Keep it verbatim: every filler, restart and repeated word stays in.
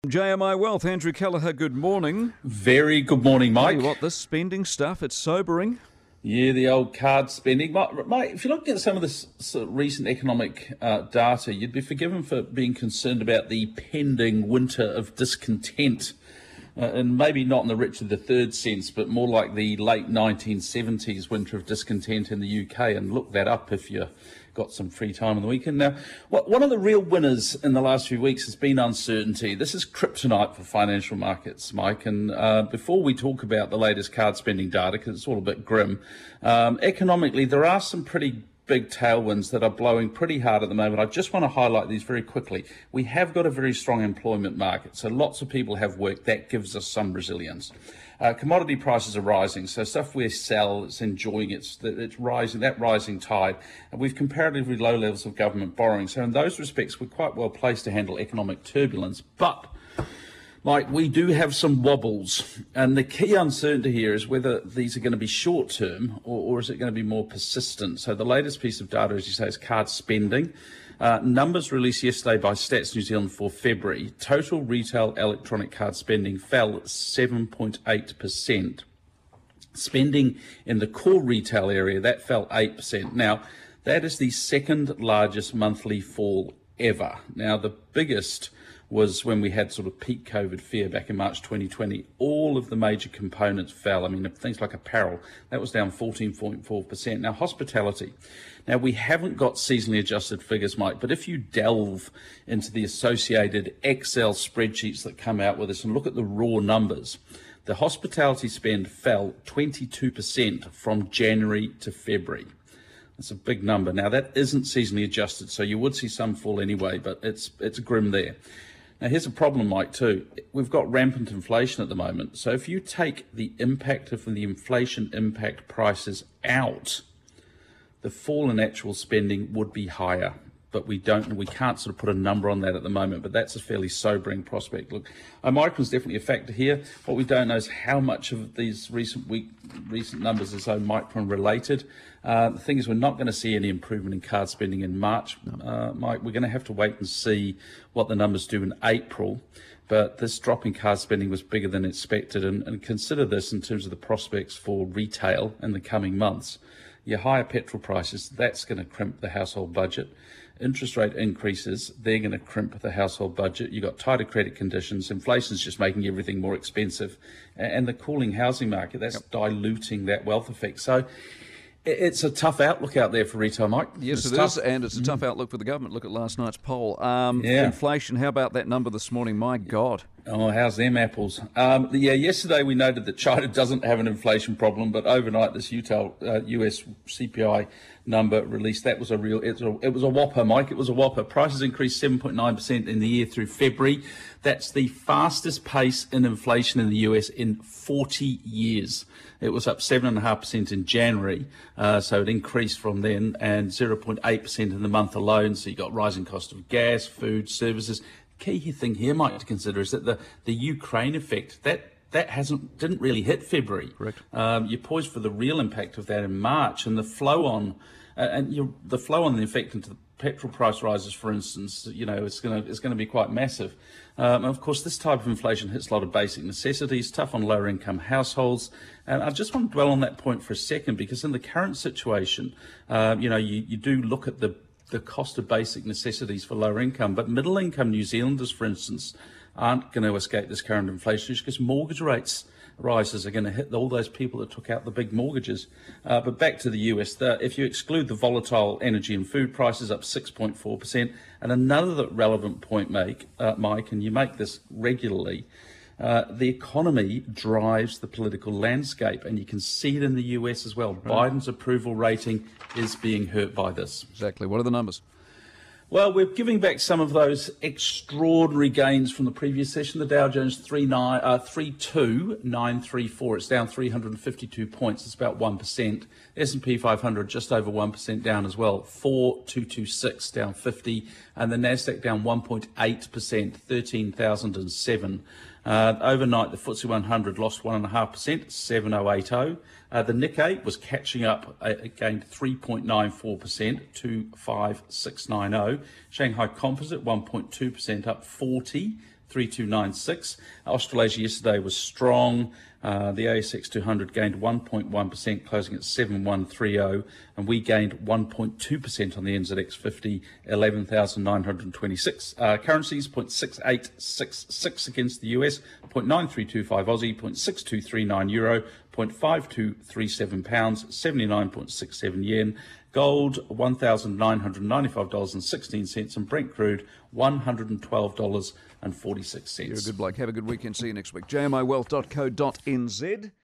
J M I Wealth, Andrew Kelleher, good morning. Very good morning, Mike. Tell you what, this spending stuff, it's sobering. Yeah, the old card spending. Mike, Mike, if you're looking at some of this sort of recent economic uh, data, you'd be forgiven for being concerned about the pending winter of discontent. Uh, and maybe not in the Richard the Third sense, but more like the late nineteen seventies winter of discontent in the U K. And look that up if you got some free time on the weekend. Now, one of the real winners in the last few weeks has been uncertainty. This is kryptonite for financial markets, Mike. And uh, before we talk about the latest card spending data, because it's all a bit grim, um, economically, there are some pretty big tailwinds that are blowing pretty hard at the moment. I just want to highlight these very quickly. We have got a very strong employment market, so lots of people have work. That gives us some resilience. Uh, commodity prices are rising, so stuff we sell, it's enjoying its, it's rising, that rising tide. And we've comparatively low levels of government borrowing. So in those respects, we're quite well placed to handle economic turbulence. But Mike, we do have some wobbles, and the key uncertainty here is whether these are going to be short-term or, or is it going to be more persistent. So the latest piece of data, as you say, is card spending. Uh, numbers released yesterday by Stats New Zealand for February. Total retail electronic card spending fell seven point eight percent. Spending in the core retail area, that fell eight percent. Now, that is the second largest monthly fall ever. Now, the biggest was when we had sort of peak COVID fear back in March twenty twenty. All of the major components fell. I mean, things like apparel, that was down fourteen point four percent. Now, hospitality. Now, we haven't got seasonally adjusted figures, Mike, but if you delve into the associated Excel spreadsheets that come out with this and look at the raw numbers, the hospitality spend fell twenty-two percent from January to February. That's a big number. Now, that isn't seasonally adjusted, so you would see some fall anyway, but it's it's grim there. Now, here's a problem, Mike, too. We've got rampant inflation at the moment. So if you take the impact of the inflation impact prices out, the fall in actual spending would be higher. But we don't, we can't sort of put a number on that at the moment, but that's a fairly sobering prospect. Look, Omicron's definitely a factor here. What we don't know is how much of these recent week, recent numbers is Omicron related. Uh, the thing is, we're not going to see any improvement in card spending in March, uh, Mike. We're going to have to wait and see what the numbers do in April. But this drop in card spending was bigger than expected, and, and consider this in terms of the prospects for retail in the coming months. Your higher petrol prices, that's going to crimp the household budget. Interest rate increases, they're going to crimp the household budget. You've got tighter credit conditions. Inflation's just making everything more expensive. And the cooling housing market, that's yep. diluting that wealth effect. So it's a tough outlook out there for retail, Mike. Yes, it's it tough. is, and it's a tough outlook for the government. Look at last night's poll. Um, yeah. Inflation, how about that number this morning? My God. Oh, how's them apples? Um, yeah, yesterday we noted that China doesn't have an inflation problem, but overnight this U T L, uh, U S C P I number released, that was a real, it was a, it was a whopper, Mike. It was a whopper. Prices increased seven point nine percent in the year through February. That's the fastest pace in inflation in the U S in forty years. It was up seven point five percent in January, uh, so it increased from then, and zero point eight percent in the month alone. So you got rising cost of gas, food, services. Key thing here, Mike, to consider is that the, the Ukraine effect, that that hasn't didn't really hit February. Correct. Um, you're poised for the real impact of that in March, and the flow on, uh, and you're, the flow on the effect into the petrol price rises, for instance, you know, it's going to it's going to be quite massive. Um, and of course, this type of inflation hits a lot of basic necessities, tough on lower income households. And I just want to dwell on that point for a second, because in the current situation, uh, you know, you, you do look at the the cost of basic necessities for lower income, but middle income New Zealanders, for instance, aren't going to escape this current inflation because mortgage rates rises are going to hit all those people that took out the big mortgages. Uh, but back to the U S, the, if you exclude the volatile energy and food prices, up six point four percent. And another relevant point, make, uh, Mike, and you make this regularly, Uh, the economy drives the political landscape, and you can see it in the U S as well. Right. Biden's approval rating is being hurt by this. Exactly. What are the numbers? Well, we're giving back some of those extraordinary gains from the previous session. The Dow Jones three two nine three four. It's down three hundred fifty-two points. It's about one percent. S and P five hundred just over one percent down as well. four two two six down fifty. And the Nasdaq down one point eight percent, thirteen thousand seven. Uh, overnight, the F T S E one hundred lost one point five percent, seven thousand eighty. Uh, the Nikkei was catching up, uh, it gained three point nine four percent, two five six nine zero. Shanghai Composite, one point two percent up, forty, three two nine six. Australasia yesterday was strong. Uh, the A S X two hundred gained one point one percent, closing at seven one three zero, and we gained one point two percent on the N Z X fifty, eleven thousand nine hundred twenty-six. Uh, currencies, zero point six eight six six against the U S, zero point nine three two five Aussie, zero point six two three nine Euro, zero point five two three seven pounds, seventy-nine point six seven yen. Gold, one thousand nine hundred ninety-five dollars and sixteen cents, and Brent crude, one hundred twelve dollars and forty-six cents. You're a good bloke. Have a good weekend. See you next week. j m i wealth dot co dot n z